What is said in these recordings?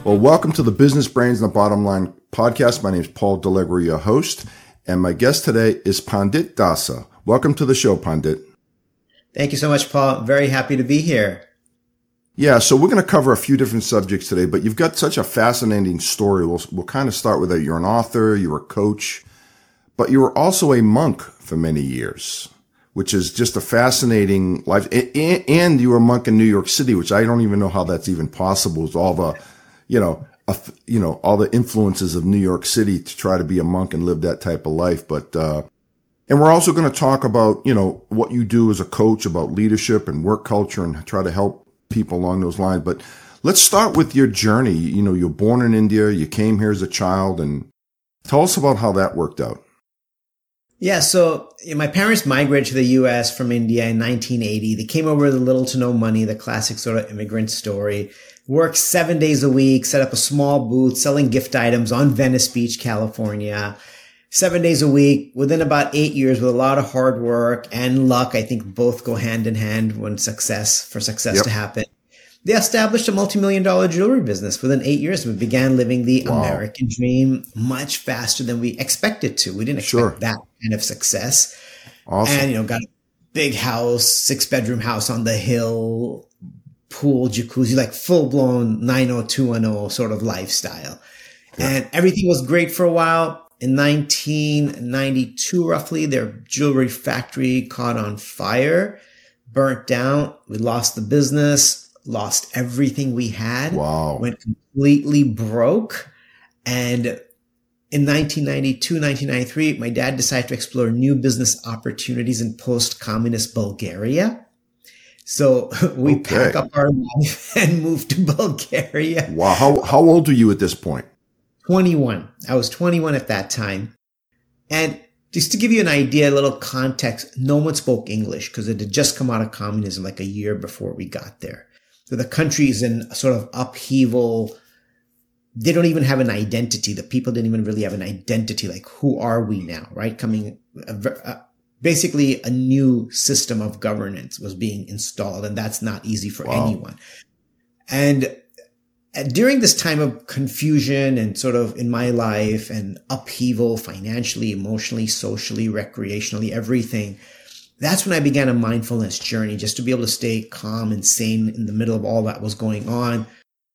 Well, welcome to the Business Brains and the Bottom Line podcast. My name is Paul Delegre, your host, and my guest today is Pandit Dasa. Welcome to the show, Pandit. Thank you so much, Paul. Very happy to be here. Yeah, so we're going to cover a few different subjects today, but you've got such a fascinating story. We'll kind of start with that. You're an author, you're a coach, but you were also a monk for many years, which is just a fascinating life. And you were a monk in New York City, which I don't even know how that's even possible with all the, all the influences of New York City to try to be a monk and live that type of life. But, and we're also going to talk about, what you do as a coach, about leadership and work culture, and try to help people along those lines. But let's start with your journey. You're born in India, you came here as a child, and tell us about how that worked out. Yeah, so my parents migrated to the U.S. from India in 1980. They came over with little to no money, the classic sort of immigrant story. Worked 7 days a week, set up a small booth selling gift items on Venice Beach, California. 7 days a week, within about 8 years, with a lot of hard work and luck. I think both go hand in hand when success to happen. They established a multi-million-dollar jewelry business within 8 years. We began living the American dream much faster than we expected to. We didn't expect that kind of success. Awesome. And, got a big house, 6-bedroom house on the hill, pool, jacuzzi, like full-blown 90210 sort of lifestyle. Yeah. And everything was great for a while. In 1992, roughly, their jewelry factory caught on fire, burnt down. We lost the business, lost everything we had. Wow. Went completely broke. And in 1992, 1993, my dad decided to explore new business opportunities in post-communist Bulgaria. So we packed up our life and moved to Bulgaria. Wow. How old are you at this point? 21. I was 21 at that time. And just to give you an idea, a little context, no one spoke English because it had just come out of communism like a year before we got there. So the country is in a sort of upheaval. They don't even have an identity. The people didn't even really have an identity. Like, who are we now, right? Basically a new system of governance was being installed, and that's not easy for anyone. And during this time of confusion and sort of in my life and upheaval, financially, emotionally, socially, recreationally, everything, that's when I began a mindfulness journey just to be able to stay calm and sane in the middle of all that was going on.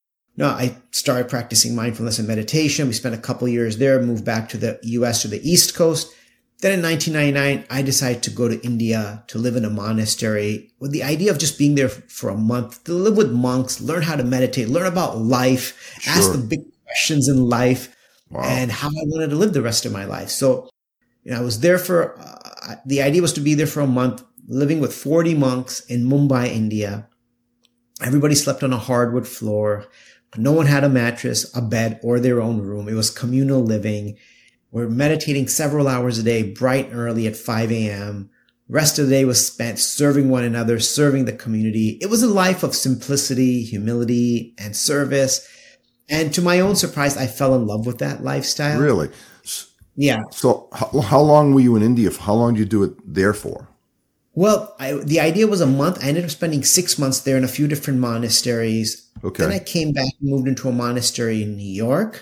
I started practicing mindfulness and meditation. We spent a couple of years there, moved back to the US, to the East Coast. Then in 1999, I decided to go to India to live in a monastery with the idea of just being there for a month, to live with monks, learn how to meditate, learn about life, ask the big questions in life, and how I wanted to live the rest of my life. So, I was there the idea was to be there for a month, living with 40 monks in Mumbai, India. Everybody slept on a hardwood floor. No one had a mattress, a bed, or their own room. It was communal living. We're meditating several hours a day, bright and early at 5 a.m. Rest of the day was spent serving one another, serving the community. It was a life of simplicity, humility, and service. And to my own surprise, I fell in love with that lifestyle. Really? Yeah. So how long were you in India? How long did you do it there for? Well, the idea was a month. I ended up spending 6 months there in a few different monasteries. Okay. Then I came back and moved into a monastery in New York,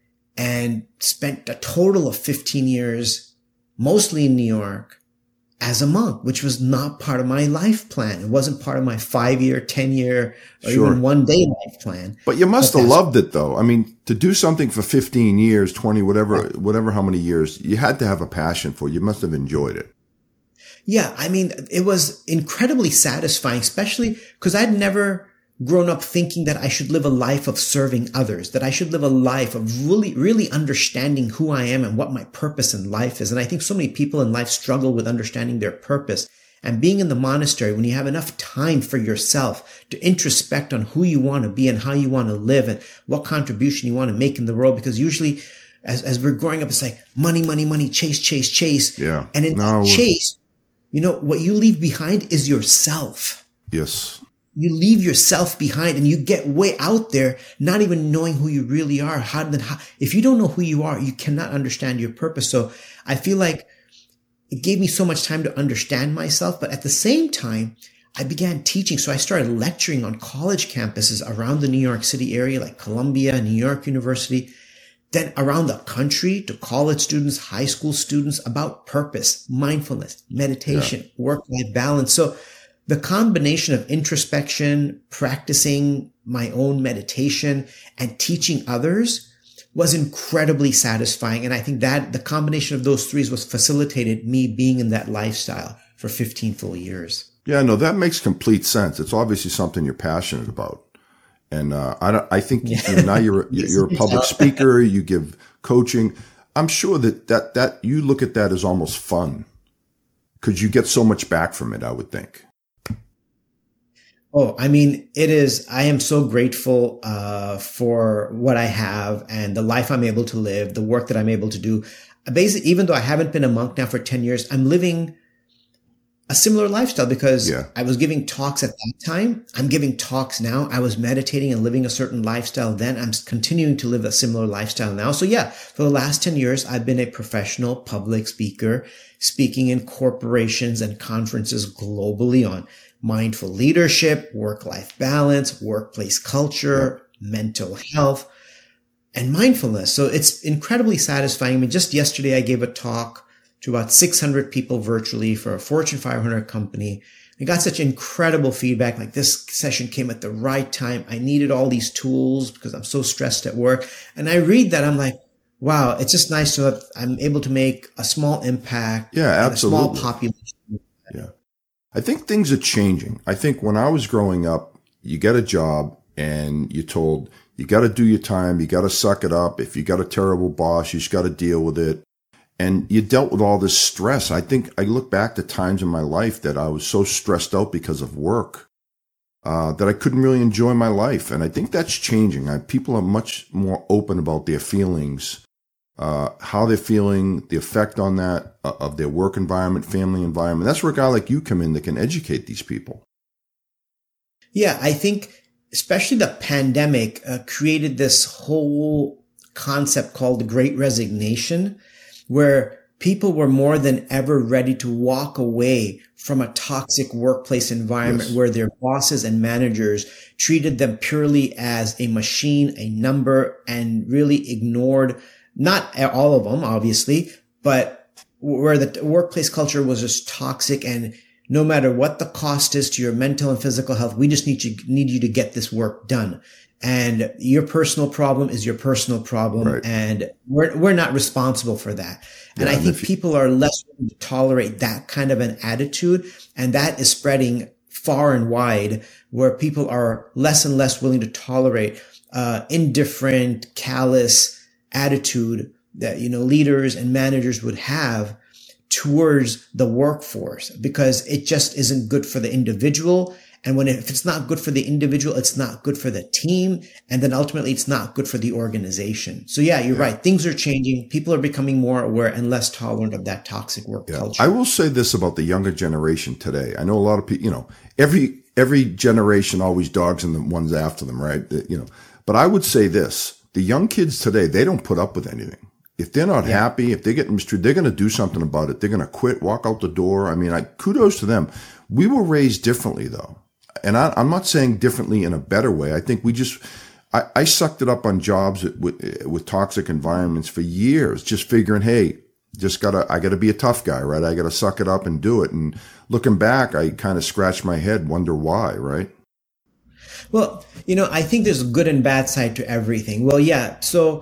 and spent a total of 15 years, mostly in New York, as a monk, which was not part of my life plan. It wasn't part of my 5-year, 10-year, or even 1-day life plan. But you must have loved it, though. I mean, to do something for 15 years, 20, whatever how many years, you had to have a passion for it. You must have enjoyed it. Yeah, I mean, it was incredibly satisfying, especially because I'd never grown up thinking that I should live a life of serving others, that I should live a life of really, really understanding who I am and what my purpose in life is. And I think so many people in life struggle with understanding their purpose. And being in the monastery, when you have enough time for yourself to introspect on who you want to be and how you want to live and what contribution you want to make in the world, because usually as we're growing up, it's like money, money, money, chase, chase, chase. Yeah. And in that chase, what you leave behind is yourself. Yes. You leave yourself behind and you get way out there, not even knowing who you really are. If you don't know who you are, you cannot understand your purpose. So I feel like it gave me so much time to understand myself. But at the same time, I began teaching. So I started lecturing on college campuses around the New York City area, like Columbia, New York University, then around the country to college students, high school students about purpose, mindfulness, meditation, work-life balance. So the combination of introspection, practicing my own meditation, and teaching others was incredibly satisfying. And I think that the combination of those three was facilitated me being in that lifestyle for 15 full years. Yeah, no, that makes complete sense. It's obviously something you're passionate about. And I think now you're a public speaker, you give coaching. I'm sure that you look at that as almost fun because you get so much back from it, I would think. Oh, I mean, it is. I am so grateful for what I have and the life I'm able to live, the work that I'm able to do. Basically, even though I haven't been a monk now for 10 years, I'm living a similar lifestyle because I was giving talks at that time. I'm giving talks now. I was meditating and living a certain lifestyle then. I'm continuing to live a similar lifestyle now. So yeah, for the last 10 years, I've been a professional public speaker, speaking in corporations and conferences globally on mindful leadership, work-life balance, workplace culture, mental health, and mindfulness. So it's incredibly satisfying. I mean, just yesterday, I gave a talk to about 600 people virtually for a Fortune 500 company. I got such incredible feedback. Like, this session came at the right time. I needed all these tools because I'm so stressed at work. And I read that, I'm like, wow, it's just nice to have, I'm able to make a small impact. Yeah, absolutely. A small population. Yeah. I think things are changing. I think when I was growing up, you get a job and you're told you got to do your time. You got to suck it up. If you got a terrible boss, you just got to deal with it. And you dealt with all this stress. I think I look back to times in my life that I was so stressed out because of work that I couldn't really enjoy my life. And I think that's changing. People are much more open about their feelings, how they're feeling, the effect on that of their work environment, family environment. That's where a guy like you come in that can educate these people. Yeah, I think especially the pandemic created this whole concept called the Great Resignation, where people were more than ever ready to walk away from a toxic workplace environment where their bosses and managers treated them purely as a machine, a number, and really ignored, not all of them, obviously, but where the workplace culture was just toxic, and no matter what the cost is to your mental and physical health, we just need you to get this work done. And your personal problem is your personal problem. And we're not responsible for that. And I think people are less willing to tolerate that kind of an attitude. And that is spreading far and wide, where people are less and less willing to tolerate, indifferent, callous attitude that, leaders and managers would have towards the workforce, because it just isn't good for the individual. And if it's not good for the individual, it's not good for the team. And then ultimately it's not good for the organization. So yeah, you're right. Things are changing. People are becoming more aware and less tolerant of that toxic work culture. I will say this about the younger generation today. I know a lot of people, every generation always dogs and the ones after them, right? But I would say this, the young kids today, they don't put up with anything. If they're not happy, if they get mistreated, they're going to do something about it. They're going to quit, walk out the door. I mean, kudos to them. We were raised differently though. And I'm not saying differently in a better way. I think I sucked it up on jobs with toxic environments for years, just figuring, hey, I gotta be a tough guy, right? I gotta suck it up and do it. And looking back, I kind of scratch my head, wonder why, right? Well, I think there's a good and bad side to everything. Well, yeah. So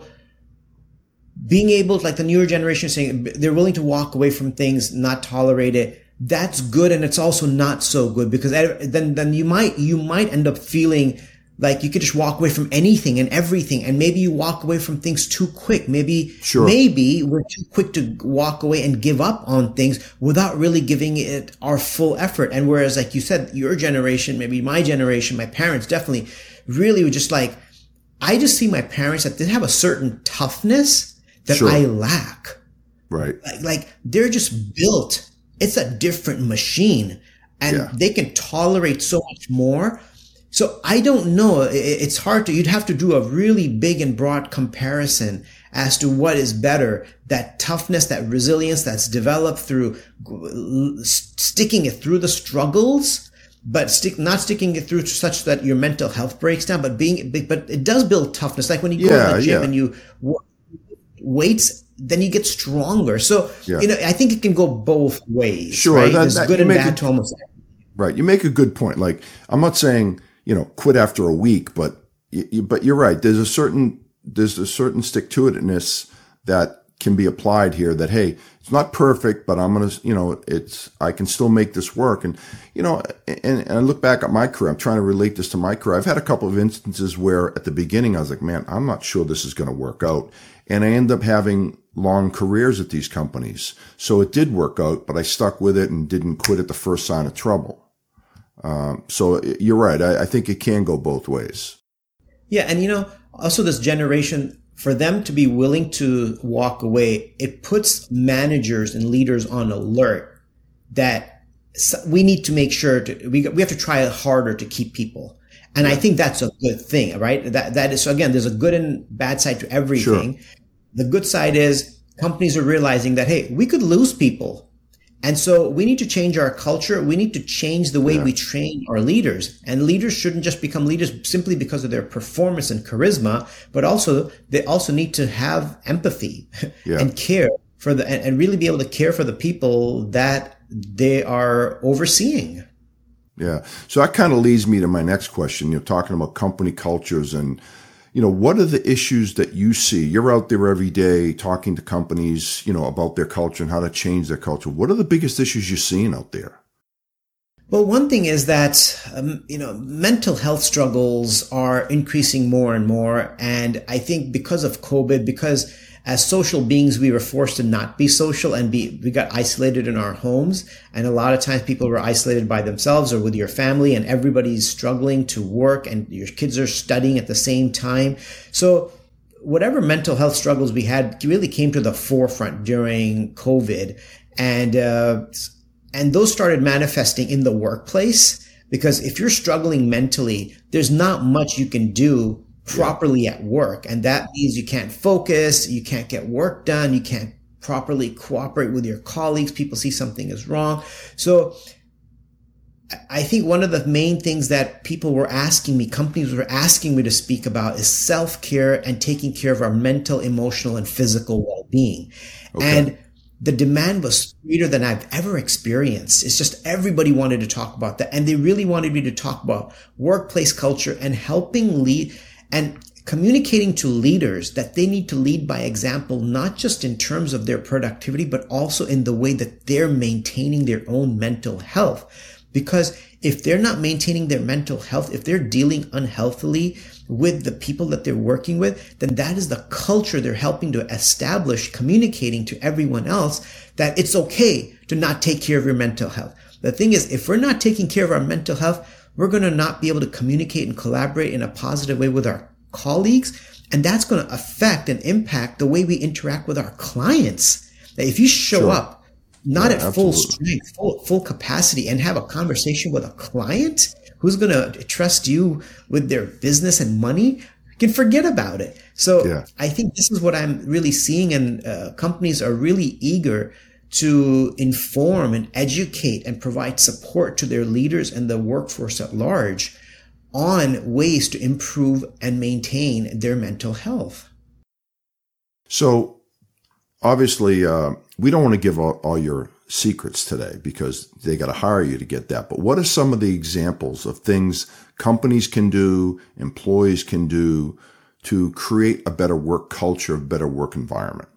being able to, like the newer generation saying they're willing to walk away from things, not tolerate it, that's good. And it's also not so good, because then you might end up feeling like you could just walk away from anything and everything. And maybe you walk away from things too quick. Maybe we're too quick to walk away and give up on things without really giving it our full effort. And whereas, like you said, your generation, maybe my generation, my parents definitely really were just like, I just see my parents that they have a certain toughness that I lack. Right. Like they're just built. It's a different machine, and they can tolerate so much more. So I don't know. It's hard you'd have to do a really big and broad comparison as to what is better, that toughness, that resilience that's developed through sticking it through the struggles but not sticking it through such that your mental health breaks down, but it does build toughness. Like when you go to the gym and you weights, then you get stronger. So, I think it can go both ways. Sure. Right? There's good and bad to almost everything. Right. You make a good point. Like, I'm not saying, quit after a week, but you're right. There's a certain stick-to-itiveness that can be applied here that, hey, it's not perfect, but I'm going to, I can still make this work. And, and I look back at my career, I'm trying to relate this to my career. I've had a couple of instances where at the beginning I was like, man, I'm not sure this is going to work out. And I end up having long careers at these companies. So it did work out, but I stuck with it and didn't quit at the first sign of trouble. So you're right. I think it can go both ways. Yeah. And, also this generation, for them to be willing to walk away, it puts managers and leaders on alert that we need to make sure we have to try harder to keep people. And I think that's a good thing, right? That is, so again, there's a good and bad side to everything. Sure. The good side is companies are realizing that, hey, we could lose people. And so we need to change our culture. We need to change the way we train our leaders. And leaders shouldn't just become leaders simply because of their performance and charisma, but also they also need to have empathy and care for and really be able to care for the people that they are overseeing. Yeah. So that kind of leads me to my next question. You're talking about company cultures and, what are the issues that you see? You're out there every day talking to companies, about their culture and how to change their culture. What are the biggest issues you're seeing out there? Well, one thing is that, mental health struggles are increasing more and more. And I think because of COVID, because as social beings, we were forced to not be social and we got isolated in our homes. And a lot of times people were isolated by themselves or with your family, and everybody's struggling to work and your kids are studying at the same time. So whatever mental health struggles we had really came to the forefront during COVID. And those started manifesting in the workplace, because if you're struggling mentally, there's not much you can do properly at work. And that means you can't focus, you can't get work done, you can't properly cooperate with your colleagues. People see something is wrong. So I think one of the main things that people were asking me, companies were asking me to speak about, is self-care and taking care of our mental, emotional, and physical well-being. Okay. And the demand was greater than I've ever experienced. It's just everybody wanted to talk about that. And they really wanted me to talk about workplace culture and helping lead and communicating to leaders that they need to lead by example, not just in terms of their productivity, but also in the way that they're maintaining their own mental health. Because if they're not maintaining their mental health, if they're dealing unhealthily with the people that they're working with, then that is the culture they're helping to establish, communicating to everyone else that it's okay to not take care of your mental health. The thing is, if we're not taking care of our mental health, we're going to not be able to communicate and collaborate in a positive way with our colleagues. And that's going to affect and impact the way we interact with our clients. If you show up not at full strength, full capacity, and have a conversation with a client who's going to trust you with their business and money, you can forget about it. So I think this is what I'm really seeing. And companies are really eager to inform and educate and provide support to their leaders and the workforce at large on ways to improve and maintain their mental health. So obviously, we don't want to give all your secrets today because they got to hire you to get that. But what are some of the examples of things companies can do, employees can do to create a better work culture, a better work environment?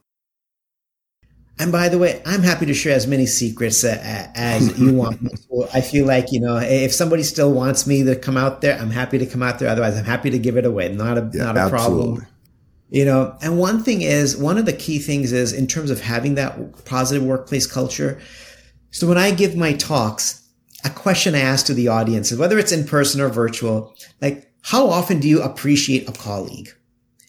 And by the way, I'm happy to share as many secrets as you want. So I feel like, if somebody still wants me to come out there, I'm happy to come out there. Otherwise, I'm happy to give it away. Not a problem. And one of the key things is in terms of having that positive workplace culture. So when I give my talks, a question I ask to the audience is, whether it's in person or virtual, like, how often do you appreciate a colleague?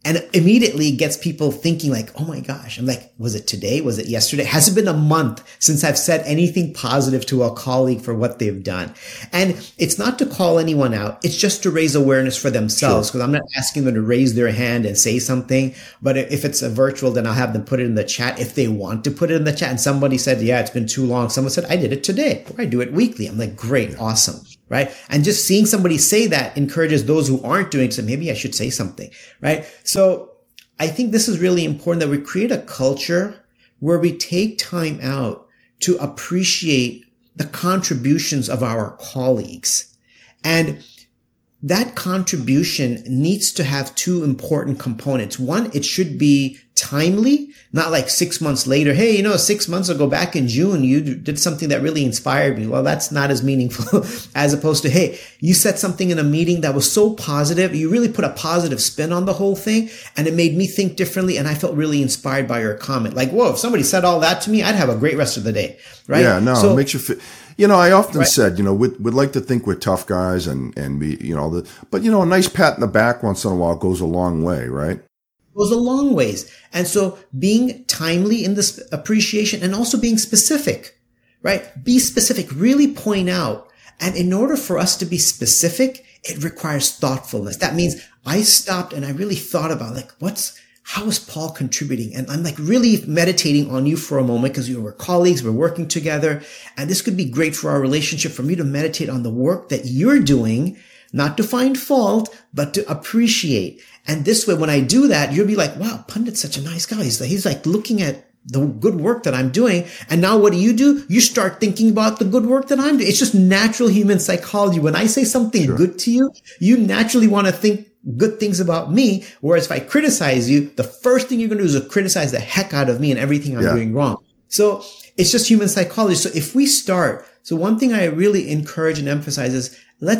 And immediately it gets people thinking like, oh my gosh. I'm like, was it today? Was it yesterday? Has it been a month since I've said anything positive to a colleague for what they've done? And it's not to call anyone out. It's just to raise awareness for themselves, because I'm not asking them to raise their hand and say something. But if it's a virtual, then I'll have them put it in the chat if they want to put it in the chat. And somebody said, yeah, it's been too long. Someone said, I did it today, or I do it weekly. I'm like, great, awesome. Right. And just seeing somebody say that encourages those who aren't doing so. Maybe I should say something. Right. So I think this is really important, that we create a culture where we take time out to appreciate the contributions of our colleagues. And that contribution needs to have two important components. One, it should be timely, not like 6 months later. Hey, 6 months ago, back in June, you did something that really inspired me. Well, that's not as meaningful as opposed to, hey, you said something in a meeting that was so positive. You really put a positive spin on the whole thing, and it made me think differently. And I felt really inspired by your comment. Like, whoa, if somebody said all that to me, I'd have a great rest of the day. Right? Yeah, no, it makes you feel. I often said, we'd like to think we're tough guys and be, but a nice pat in the back once in a while goes a long way, right? Goes a long ways. And so being timely in this appreciation, and also being specific, right? Be specific, really point out. And in order for us to be specific, it requires thoughtfulness. That means I stopped and I really thought about how is Paul contributing? And I'm like really meditating on you for a moment, because we're colleagues, we're working together. And this could be great for our relationship, for me to meditate on the work that you're doing, not to find fault, but to appreciate. And this way, when I do that, you'll be like, wow, Pundit's such a nice guy. He's like looking at the good work that I'm doing. And now what do? You start thinking about the good work that I'm doing. It's just natural human psychology. When I say something good to you, you naturally want to think good things about me. Whereas if I criticize you, the first thing you're going to do is criticize the heck out of me and everything I'm doing wrong. So it's just human psychology. So if we start, so one thing I really encourage and emphasize is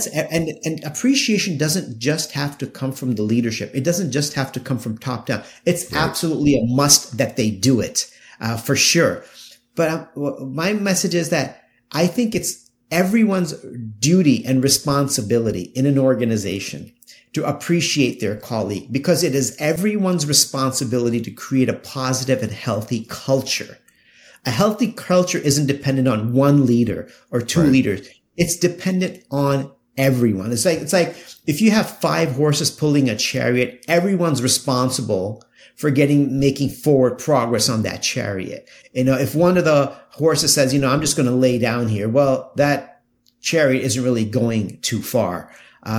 and appreciation doesn't just have to come from the leadership. It doesn't just have to come from top down. It's absolutely a must that they do it, for sure. But my message is that I think it's everyone's duty and responsibility in an organization to appreciate their colleague, because it is everyone's responsibility to create a positive and healthy culture. A healthy culture isn't dependent on one leader or two leaders. It's dependent on everyone. It's like if you have 5 horses pulling a chariot, everyone's responsible for making forward progress on that chariot. If one of the horses says, I'm just going to lay down here, well, that chariot isn't really going too far.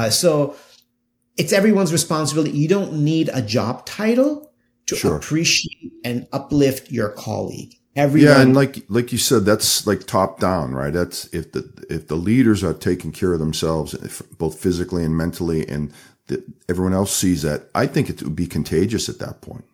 So it's everyone's responsibility. You don't need a job title to appreciate and uplift your colleague. Everyone. Yeah, and like you said, that's like top down, right? That's if the leaders are taking care of themselves, both physically and mentally, and everyone else sees that, I think it would be contagious at that point.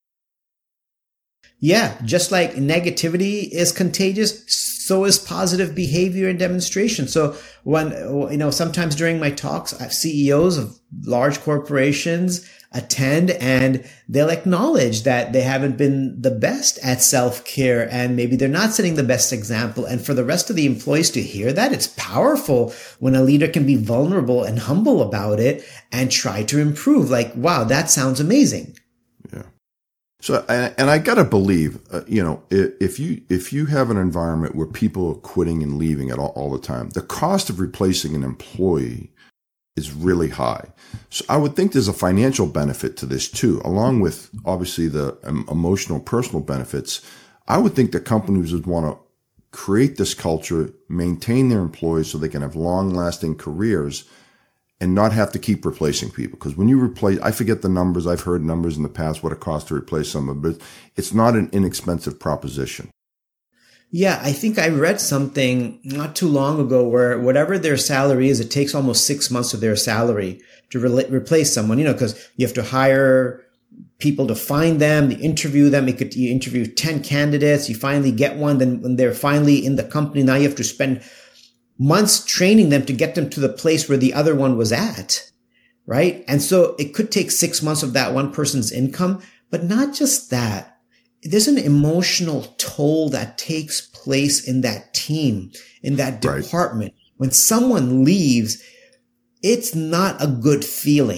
Yeah, just like negativity is contagious, so is positive behavior and demonstration. So when, sometimes during my talks, I have CEOs of large corporations attend, and they'll acknowledge that they haven't been the best at self-care, and maybe they're not setting the best example. And for the rest of the employees to hear that, it's powerful when a leader can be vulnerable and humble about it and try to improve. Like, wow, that sounds amazing. Yeah. So, and I gotta believe, if you have an environment where people are quitting and leaving all the time, the cost of replacing an employee is really high. So I would think there's a financial benefit to this too, along with obviously the emotional, personal benefits. I would think that companies would want to create this culture, maintain their employees so they can have long-lasting careers and not have to keep replacing people. Because when you replace, I forget the numbers, I've heard numbers in the past, what it costs to replace someone, but it's not an inexpensive proposition. Yeah, I think I read something not too long ago where whatever their salary is, it takes almost 6 months of their salary to replace someone, because you have to hire people to find them, to interview them. You interview 10 candidates, you finally get one, then when they're finally in the company, now you have to spend months training them to get them to the place where the other one was at, right? And so it could take 6 months of that one person's income, but not just that. There's an emotional toll that takes place in that team, in that department. When someone leaves, it's not a good feeling.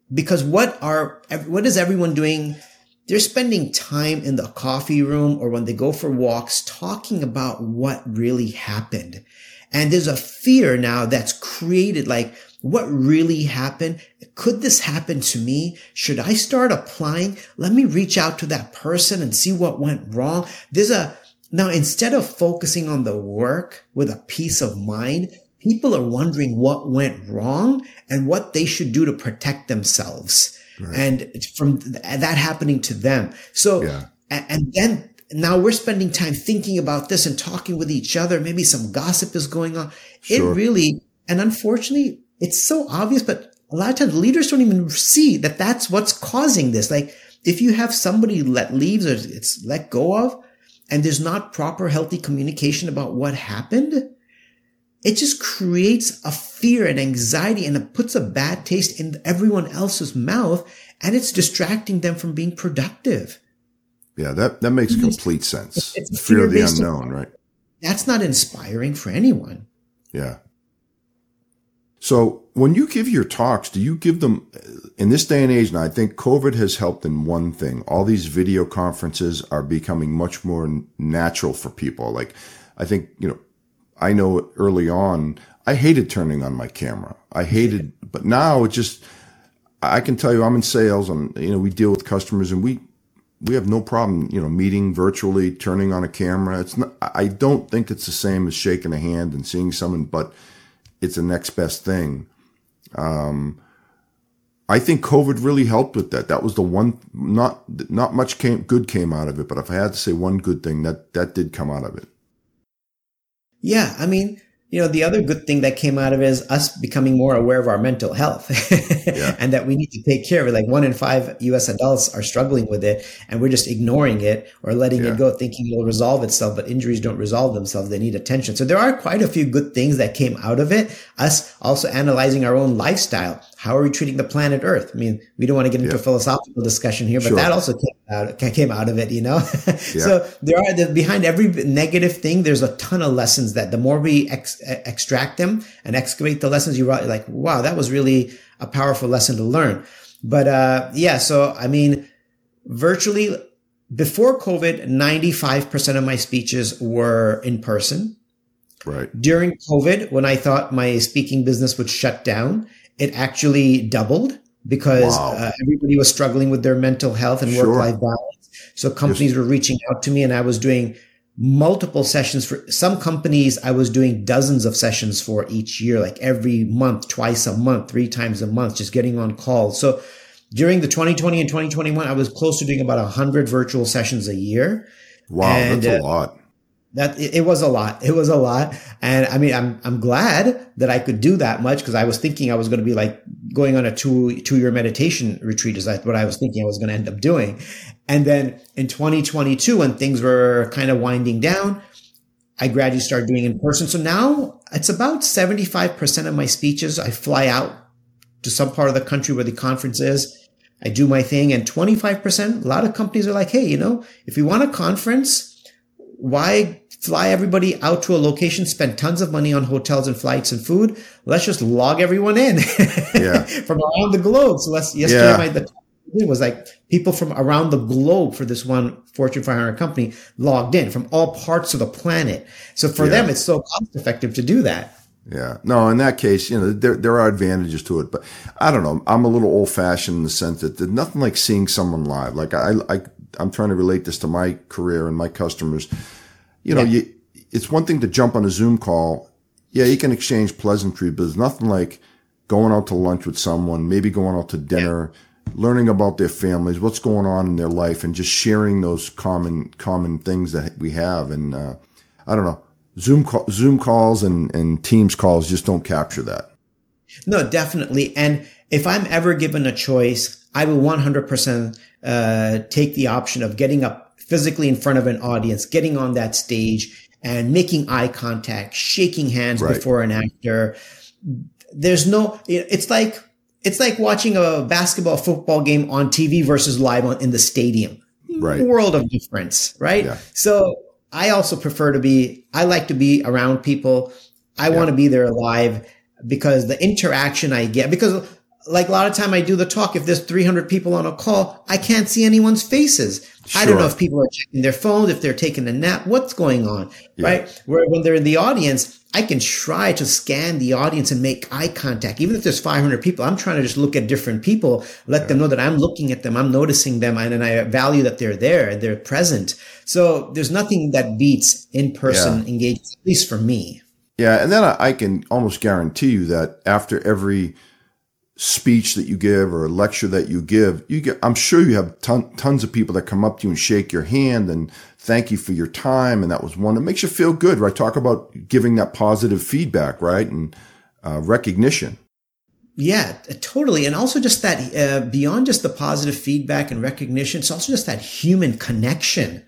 because what is everyone doing? They're spending time in the coffee room or when they go for walks talking about what really happened. And there's a fear now that's created, like, what really happened? Could this happen to me? Should I start applying? Let me reach out to that person and see what went wrong. Now, instead of focusing on the work with a peace of mind, people are wondering what went wrong and what they should do to protect themselves. Right. And from that happening to them. So, and then now we're spending time thinking about this and talking with each other. Maybe some gossip is going on. Sure. It really, and unfortunately, it's so obvious, but a lot of times leaders don't even see that that's what's causing this. Like, if you have somebody leaves or it's let go of, and there's not proper healthy communication about what happened, it just creates a fear and anxiety, and it puts a bad taste in everyone else's mouth, and it's distracting them from being productive. Yeah, that makes complete sense. It's fear of the unknown, right? That's not inspiring for anyone. Yeah. So when you give your talks, do you give them in this day and age? Now, I think COVID has helped in one thing. All these video conferences are becoming much more natural for people. Like, I think, I know early on, I hated turning on my camera. But now I can tell you, I'm in sales and, we deal with customers and we have no problem, meeting virtually, turning on a camera. I don't think it's the same as shaking a hand and seeing someone, but it's the next best thing. I think COVID really helped with that. That was the one, not much good came out of it, but if I had to say one good thing, that did come out of it. Yeah. I mean, the other good thing that came out of it is us becoming more aware of our mental health and that we need to take care of it. Like 1 in 5 US adults are struggling with it and we're just ignoring it or letting it go, thinking it'll resolve itself, but injuries don't resolve themselves. They need attention. So there are quite a few good things that came out of it. Us also analyzing our own lifestyle. How are we treating the planet Earth? I mean, we don't want to get into a philosophical discussion here, but that also came out of it, So there are behind every negative thing, there's a ton of lessons that the more we extract them and excavate the lessons, you're like, wow, that was really a powerful lesson to learn. But, so I mean, virtually before COVID, 95% of my speeches were in person. Right. During COVID, when I thought my speaking business would shut down, it actually doubled because everybody was struggling with their mental health and work-life balance. So companies were reaching out to me and I was doing multiple sessions for some companies. I was doing dozens of sessions for each year, like every month, twice a month, 3 times a month, just getting on calls. So during the 2020 and 2021, I was close to doing about 100 virtual sessions a year. Wow. And, that's a lot. It was a lot. It was a lot. And I mean, I'm glad that I could do that much because I was thinking I was going to be like going on a two-year meditation retreat is what I was thinking I was going to end up doing. And then in 2022, when things were kind of winding down, I gradually started doing in person. So now it's about 75% of my speeches. I fly out to some part of the country where the conference is. I do my thing, and 25%, a lot of companies are like, hey, if you want a conference, why fly everybody out to a location, spend tons of money on hotels and flights and food? Let's just log everyone in from around the globe. So yesterday it was like people from around the globe for this one Fortune 500 company logged in from all parts of the planet. So for them, it's so cost effective to do that. Yeah. No, in that case, there are advantages to it, but I don't know. I'm a little old fashioned in the sense that there's nothing like seeing someone live. Like I'm trying to relate this to my career and my customers. It's one thing to jump on a Zoom call. Yeah, you can exchange pleasantry, but there's nothing like going out to lunch with someone, maybe going out to dinner, learning about their families, what's going on in their life, and just sharing those common things that we have. And I don't know, Zoom calls and Teams calls just don't capture that. No, definitely. And if I'm ever given a choice, I will 100% take the option of getting up physically in front of an audience, getting on that stage and making eye contact, shaking hands before and after. There's no, it's like watching a basketball, football game on TV versus live in the stadium. Right. World of difference, right? Yeah. So I also I like to be around people. I want to be there live because the interaction I get, because like a lot of time I do the talk, if there's 300 people on a call, I can't see anyone's faces. Sure. I don't know if people are checking their phones, if they're taking a nap, what's going on, right? Where when they're in the audience, I can try to scan the audience and make eye contact. Even if there's 500 people, I'm trying to just look at different people, let them know that I'm looking at them, I'm noticing them, and I value that they're there and they're present. So there's nothing that beats in-person engagement, at least for me. Yeah, and then I can almost guarantee you that after every speech that you give or a lecture that you give, I'm sure you have tons of people that come up to you and shake your hand and thank you for your time. And that was one that makes you feel good, right? Talk about giving that positive feedback, right? And recognition. Yeah, totally. And also just that beyond just the positive feedback and recognition, it's also just that human connection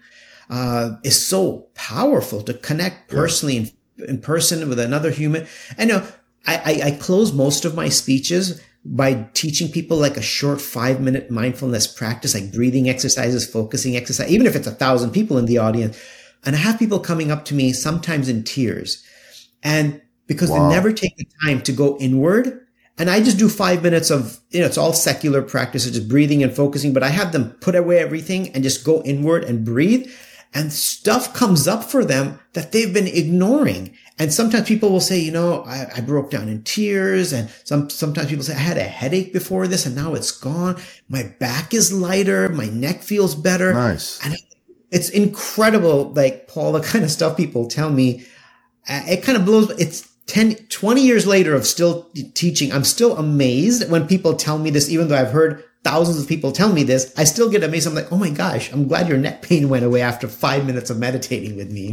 is so powerful to connect personally in person with another human. I know I close most of my speeches by teaching people like a short 5-minute mindfulness practice, like breathing exercises, focusing exercise, even if it's 1,000 people in the audience. And I have people coming up to me sometimes in tears, and because they never take the time to go inward. And I just do 5 minutes of, it's all secular practice, just breathing and focusing, but I have them put away everything and just go inward and breathe. And stuff comes up for them that they've been ignoring. And sometimes people will say, I broke down in tears. And sometimes people say, I had a headache before this and now it's gone. My back is lighter. My neck feels better. Nice. And it's incredible. Like, Paul, the kind of stuff people tell me, it kind of blows. It's 20 years later of still teaching. I'm still amazed when people tell me this, even though I've heard thousands of people tell me this. I still get amazed. I'm like, oh my gosh, I'm glad your neck pain went away after 5 minutes of meditating with me,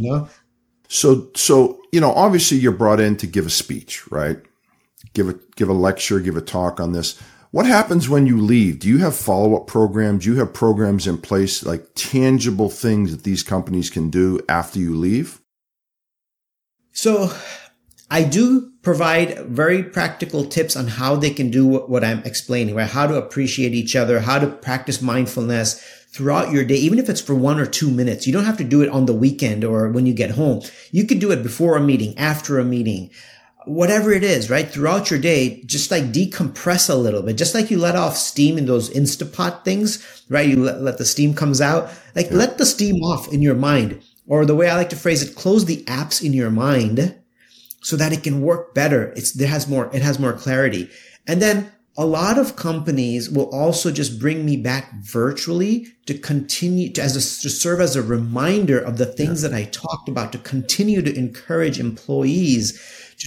So, obviously you're brought in to give a speech, right? Give a lecture, give a talk on this. What happens when you leave? Do you have follow-up programs? Do you have programs in place, like tangible things that these companies can do after you leave? So I do provide very practical tips on how they can do what I'm explaining, right? How to appreciate each other, how to practice mindfulness throughout your day, even if it's for 1 or 2 minutes. You don't have to do it on the weekend or when you get home. You could do it before a meeting, after a meeting, whatever it is, right? Throughout your day, just like decompress a little bit, just like you let off steam in those Instapot things, right? You let the steam comes out, let the steam off in your mind. Or the way I like to phrase it, close the apps in your mind so that it can work better. It has more clarity. And then a lot of companies will also just bring me back virtually to continue to serve as a reminder of the things that I talked about, to continue to encourage employees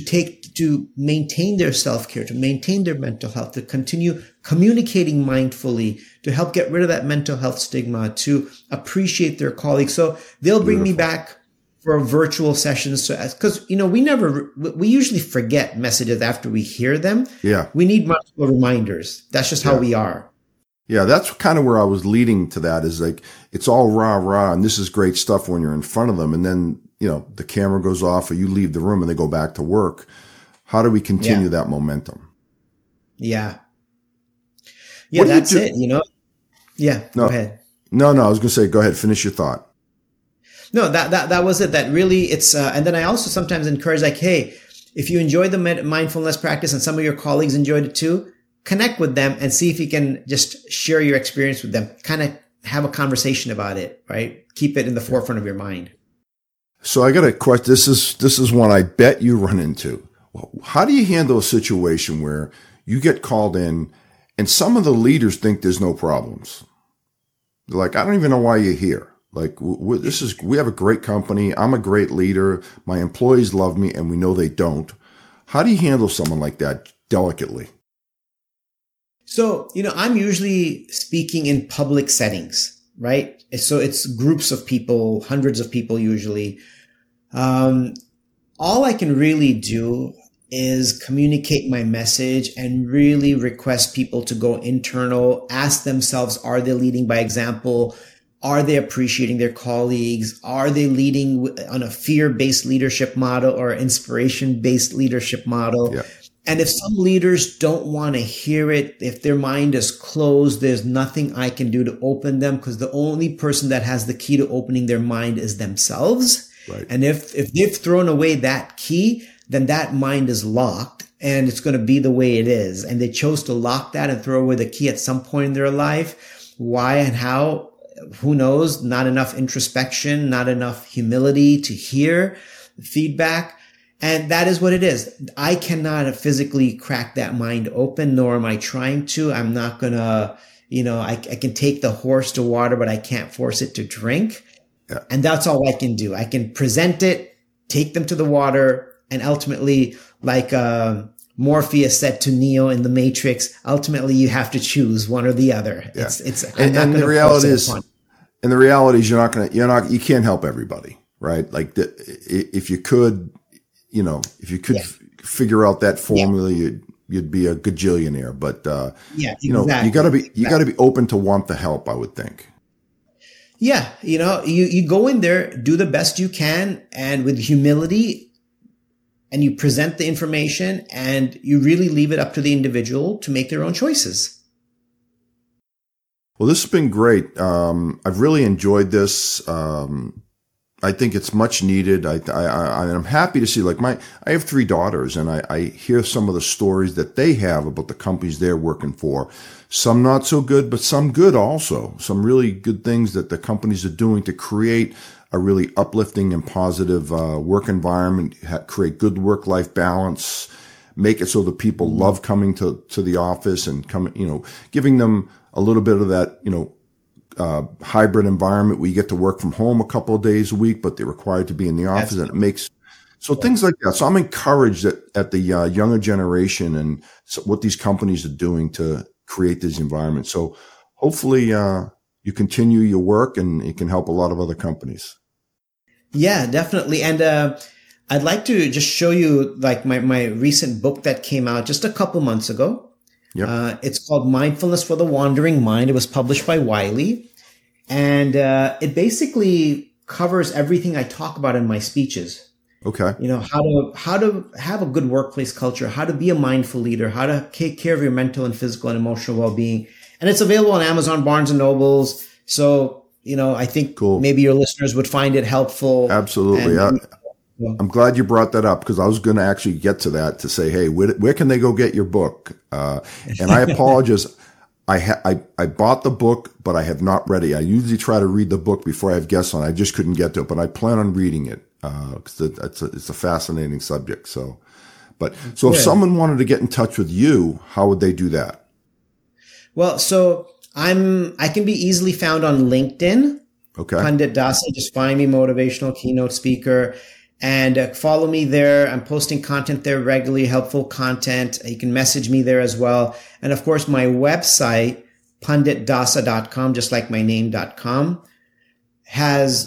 to maintain their self-care, to maintain their mental health, to continue communicating mindfully, to help get rid of that mental health stigma, to appreciate their colleagues. So they'll bring me back for virtual sessions. So, because, we usually forget messages after we hear them. Yeah. We need multiple reminders. That's just how we are. Yeah. That's kind of where I was leading to that, is like, it's all rah, and this is great stuff when you're in front of them. And then, the camera goes off or you leave the room and they go back to work. How do we continue that momentum? Yeah. Yeah. That's it, Yeah. No, go ahead. No, I was going to say, go ahead, finish your thought. No, that was it. That really, it's, and then I also sometimes encourage, like, hey, if you enjoyed the mindfulness practice and some of your colleagues enjoyed it too, connect with them and see if you can just share your experience with them. Kind of have a conversation about it, right? Keep it in the forefront of your mind. So I got a question. This is one I bet you run into. How do you handle a situation where you get called in and some of the leaders think there's no problems? They're like, I don't even know why you're here. Like, we have a great company. I'm a great leader. My employees love me, and we know they don't. How do you handle someone like that delicately? So, I'm usually speaking in public settings, right? So it's groups of people, hundreds of people usually. All I can really do is communicate my message and really request people to go internal, ask themselves, are they leading by example? Are they appreciating their colleagues? Are they leading on a fear-based leadership model or inspiration-based leadership model? Yeah. And if some leaders don't want to hear it, if their mind is closed, there's nothing I can do to open them, because the only person that has the key to opening their mind is themselves. Right. And if they've thrown away that key, then that mind is locked and it's going to be the way it is. And they chose to lock that and throw away the key at some point in their life. Why and how? Who knows? Not enough introspection, not enough humility to hear feedback. And that is what it is. I cannot physically crack that mind open, nor am I trying to. I'm not going to, I can take the horse to water, but I can't force it to drink. Yeah. And that's all I can do. I can present it, take them to the water, and ultimately, like Morpheus said to Neo in the Matrix, ultimately you have to choose one or the other. Yeah. And the reality is, you can't help everybody, right? Like if you could, figure out that formula, you'd be a gajillionaire. But exactly. you gotta be open to want the help, I would think. Yeah, you go in there, do the best you can, and with humility. And you present the information, and you really leave it up to the individual to make their own choices. Well, this has been great. I've really enjoyed this. I think it's much needed. I'm happy to see, I have 3 daughters, and I hear some of the stories that they have about the companies they're working for. Some not so good, but some good also. Some really good things that the companies are doing to create a really uplifting and positive work environment, create good work-life balance, make it so that people love coming to the office and giving them a little bit of that, hybrid environment where you get to work from home a couple of days a week, but they're required to be in the office. And it makes, things like that. So I'm encouraged at the younger generation and what these companies are doing to create these environments. So hopefully, you continue your work and it can help a lot of other companies. Yeah, definitely. And I'd like to just show you my recent book that came out just a couple months ago. Yep. It's called Mindfulness for the Wandering Mind. It was published by Wiley. And it basically covers everything I talk about in my speeches. Okay. How to have a good workplace culture, how to be a mindful leader, how to take care of your mental and physical and emotional well-being. And it's available on Amazon, Barnes and Nobles. So, I think maybe your listeners would find it helpful. Absolutely. I'm glad you brought that up because I was going to actually get to that to say, hey, where can they go get your book? And I apologize. I bought the book, but I have not read it. I usually try to read the book before I have guests on. I just couldn't get to it, but I plan on reading it because it's a fascinating subject. So if someone wanted to get in touch with you, how would they do that? Well, so I can be easily found on LinkedIn. Okay. Pandit Dasa, just find me, motivational keynote speaker, and follow me there. I'm posting content there regularly, helpful content. You can message me there as well. And of course, my website, panditdasa.com, just like my name.com, has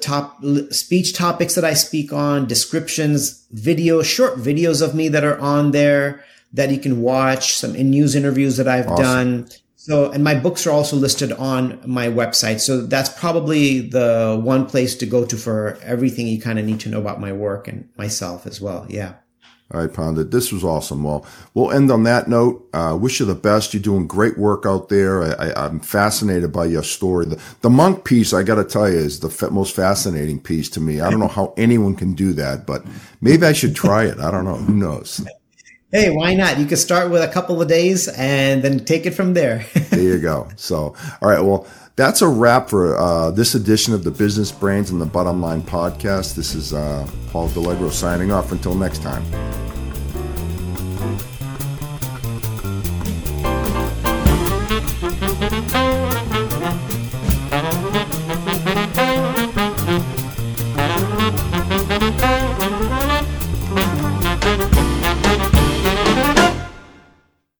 speech topics that I speak on, descriptions, videos, short videos of me that are on there that you can watch, some news interviews that I've done. So, and my books are also listed on my website. So that's probably the one place to go to for everything you kind of need to know about my work and myself as well. Yeah. All right, Pandit, this was awesome. Well, we'll end on that note. Wish you the best. You're doing great work out there. I'm fascinated by your story. The monk piece, I got to tell you, is the most fascinating piece to me. I don't know how anyone can do that, but maybe I should try it. I don't know. Who knows? Hey, why not? You could start with a couple of days and then take it from there. There you go. So, all right. Well, that's a wrap for this edition of the Business Brains and the Bottom Line podcast. This is Paul Delegro signing off. Until next time.